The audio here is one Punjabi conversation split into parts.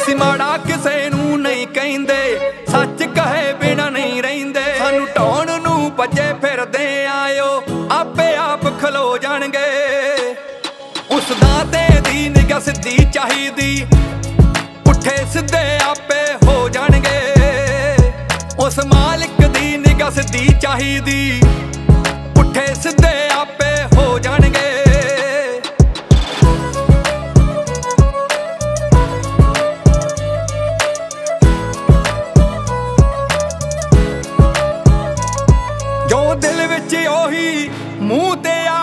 ਅਸੀਂ ਮਾੜਾ ਕਿਸੇ ਨੂੰ ਨਹੀਂ ਕਹਿੰਦੇ, ਸੱਚ ਕਹੇ ਬਿਨਾ ਨਹੀਂ ਰਹਿੰਦੇ। ਸਾਨੂੰ ਢਾਉਣ ਨੂੰ ਭੱਜੇ ਫਿਰਦੇ ਆਇਓ, ਆਪੇ ਆਪ ਖਲੋ ਜਾਣਗੇ। ਉਸ ਦਾਤੇ ਦੀ ਨਿਗਾਹ ਸਿੱਧੀ ਚਾਹੀਦੀ, ਪੁੱਠੇ ਸਿੱਧੇ ਆਪੇ ਹੋ ਜਾਣਗੇ। ਉਸ ਮਾਲਿਕ ਦੀ ਨਿਗਾਹ ਸਿੱਧੀ ਚਾਹੀਦੀ, ਪੁੱਠੇ ਸਿੱਧੇ ਆਪੇ ਹੋ ਜਾਣਗੇ। ਜੋ ਦਿਲ ਵਿੱਚ ਉਹੀ ਮੂੰਹ ਤੇ ਆ,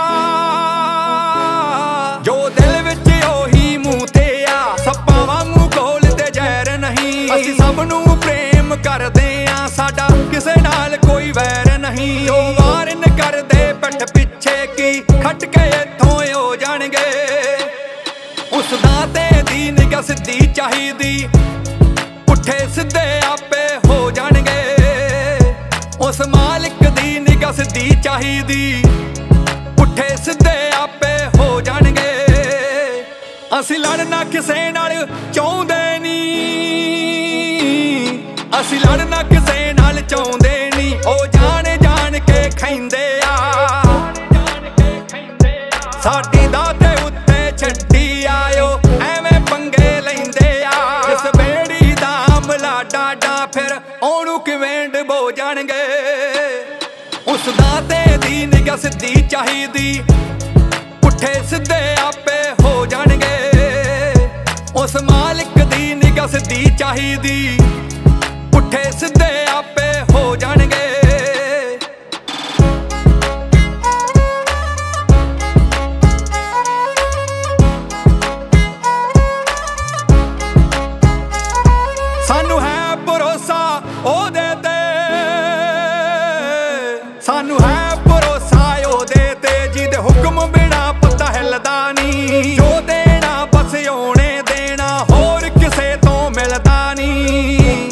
ਜੋ ਦਿਲ ਵਿੱਚ ਉਹੀ ਮੂੰਹ ਤੇ ਆ। ਸੱਪਾਂ ਵਾਂਗੂ ਘੋਲਦੇ ਜ਼ਹਿਰ ਨਹੀਂ, ਅਸੀਂ ਸਭ ਨੂੰ ਪ੍ਰੇਮ ਕਰਦੇ ਆ, ਸਾਡਾ ਕਿਸੇ ਨਾਲ ਕੋਈ ਵੈਰ ਨਹੀਂ। ਜੋ ਵਾਰਨ ਕਰਦੇ ਪਿੱਠ ਪਿੱਛੇ ਕੀ ਖੱਟ ਕੇ ਇੱਥੋਂ ਹੋ ਜਾਣਗੇ। ਉਸ ਦਾਤੇ ਦੀ ਨਿਗਾਹ ਸਿੱਧੀ ਚਾਹੀਦੀ, ਪੁੱਠੇ ਸਿੱਧੇ ਆਪੇ ਹੋ ਜਾਣਗੇ। ਉਸ ਮਾਲਿਕ ਦੀ ਨਿਗਾਹ ਸਿੱਧੀ ਚਾਹੀਦੀ, ਪੁੱਠੇ ਸਿੱਧੇ ਆਪੇ ਹੋ ਜਾਣਗੇ। ਅਸੀਂ ਲੜਨਾ ਕਿਸੇ ਨਾਲ ਚਾਹੁੰਦੇ ਨਹੀਂ, ਅਸੀਂ ਲੜਨਾ ਕਿਸੇ ਨਾਲ ਚਾਹੁੰਦੇ ਨਹੀਂ। ਉਹ ਜਾਣ ਜਾਣ ਕੇ ਖੈਂਦੇ ਆ, ਸਾਡੀ ਦਾਤੇ ਉੱਤੇ ਛੱਡੀ ਆਇਓ, ਐਵੇਂ ਪੰਗੇ ਲੈਂਦੇ ਆ। ਇਸ ਬੇੜੀ ਦਾ ਅਮਲਾ ਡਾਡਾ, ਫਿਰ ਉਹਨੂੰ ਕਿਵੇਂ ਡਬੋ ਜਾਣਗੇ। ਉਸ ਦਾਤੇ ਦੀ ਨਿਗਾਹ ਸਿੱਧੀ ਚਾਹੀਦੀ, ਪੁੱਠੇ ਸਿੱਧੇ ਆਪੇ ਹੋ ਜਾਣਗੇ। ਉਸ ਮਾਲਿਕ ਦੀ ਨਿਗਾਹ ਸਿੱਧੀ ਚਾਹੀਦੀ, ਪੁੱਠੇ ਸਿੱਧੇ ਆਪੇ ਹੋ ਜਾਣਗੇ। ਸਾਨੂੰ ਹੈ ਭਰੋਸਾ ਉਹਦੇ ਤੇ, ਸਾਨੂੰ ਹੈ ਭਰੋਸਾ ਉਹਦੇ ਤੇ, ਜਿਹਦੇ ਹੁਕਮ ਬਿਨਾ ਪੱਤਾ ਹਿੱਲਦਾ ਨਹੀਂ। ਜੋ ਦੇਣਾ ਬਸ ਉਹਨੇ ਦੇਣਾ, ਹੋਰ ਕਿਸੇ ਤੋਂ ਮਿਲਦਾ ਨਹੀਂ।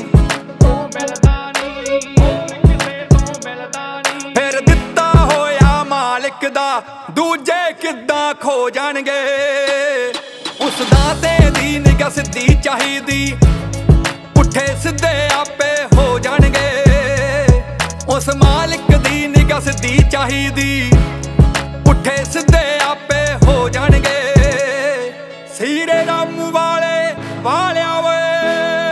ਫਿਰ ਦਿੱਤਾ ਹੋਇਆ ਮਾਲਿਕ ਦਾ ਦੂਜੇ ਕਿੱਦਾਂ ਖੋ ਜਾਣਗੇ। ਉਸ ਦਾਤੇ ਦੀ ਨਿਗਾਹ ਸਿੱਧੀ ਚਾਹੀਦੀ, ਪੁੱਠੇ ਸਿੱਧੇ ਆਪੇ ਹੋ ਜਾਣਗੇ। ਉਸ ਮਾਲਿਕ ਦੀ ਨਿਗਾਹ ਸਿੱਧੀ ਚਾਹੀਦੀ, ਪੁੱਠੇ ਸਿੱਧੇ ਆਪੇ ਹੋ ਜਾਣਗੇ। ਸੀਰੇ ਰਾਮੂ ਵਾਲੇ ਵਾਲਿਆ ਓਏ,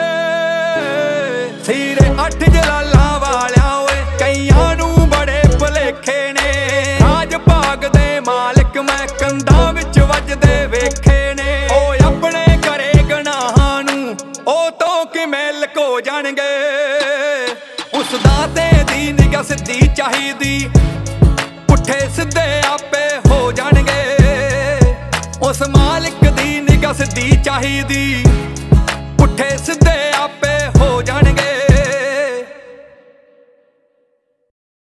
ਸੀਰੇ 8 ਜਲਾਲਾਂ ਵਾਲਿਆ ਓਏ, ਕਈਆਂ ਨੂੰ ਬੜੇ ਭੁਲੇਖੇ ਨੇ। ਰਾਜ ਭਾਗ ਦੇ ਮਾਲਿਕ ਮੈਂ ਕੰਧਾਂ ਵਿੱਚ ਵੱਜਦੇ ਵੇਖੇ ਨੇ। ਉਹ ਆਪਣੇ ਕਰੇ ਗੁਨਾਹਾਂ ਨੂੰ ਉਹ ਤੋਂ ਕਿਵੇਂ ਲੁਕੋ ਜਾਣਗੇ। ਉਸ ਦਾਤੇ ਦੀ ਨਿਗਾਹ ਸਿੱਧੀ ਚਾਹੀਦੀ, ਪੁੱਠੇ ਸਿੱਧੇ ਆਪੇ ਹੋ ਜਾਣਗੇ। ਉਸ ਮਾਲਿਕ ਦੀ ਨਿਗਾਹ ਸਿੱਧੀ ਚਾਹੀਦੀ, ਪੁੱਠੇ ਸਿੱਧੇ ਆਪੇ ਹੋ ਜਾਣਗੇ।